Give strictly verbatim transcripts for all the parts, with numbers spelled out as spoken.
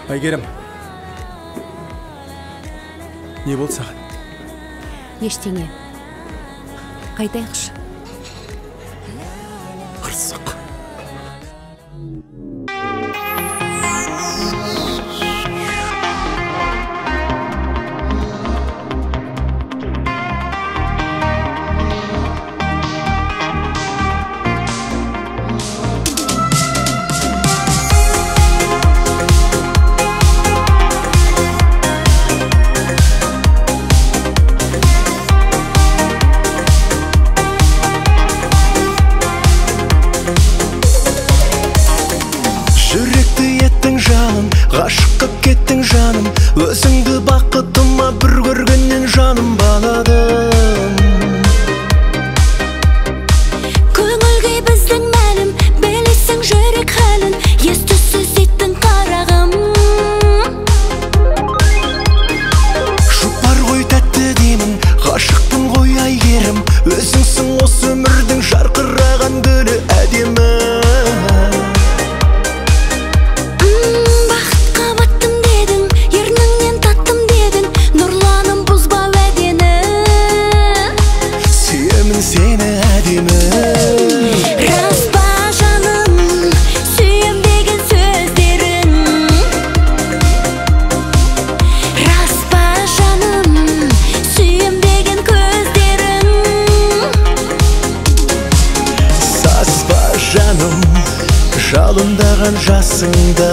Айгерім, не болды саған? Ештеңе. Қайтайықшы. Қырсық. Ғашық қып кеттің жаным, өзіңді бақытыма бір көргеннен жаным баладым. Көңілге біздің мәлім, білесің жүрек халін, ес-түссіз еттің қарағым. Жұпар ғой тәтті деймін, ғашықпын ғой Айгерім, өзіңсің осы өмірдің жарқыраған гүлі әдемі. Seni әдемі. Рас па жаным, сүйем деген сөздерің? Рас па жаным, сүйем деген көздерің? Саспа жаным, жалындаған жасыңда.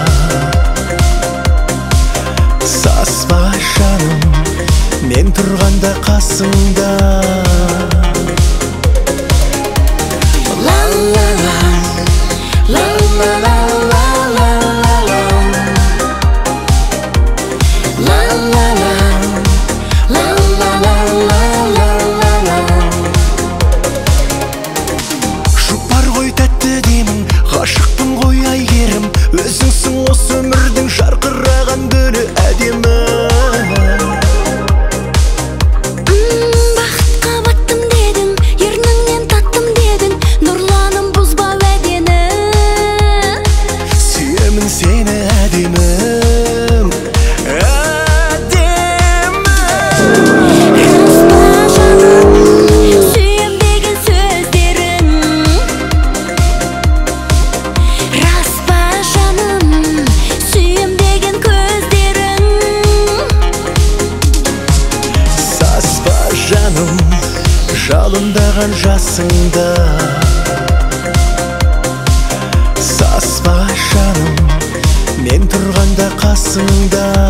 Саспа жаным, мен тұрғанда қасыңда. Жұпар ғой тәтті деймін, ғашықпын ғой Айгерім, өзіңсің осы өмірдің жарқыраған гүлі әдемі. Seni әдемім, әдемім. Рас па жаным, сүйем деген сөздерің? Рас па жаным, сүйем деген көздерің? Саспа жаным, жалындаған жасыңда. Саспа жаным, мен тұрғанда қасыңда.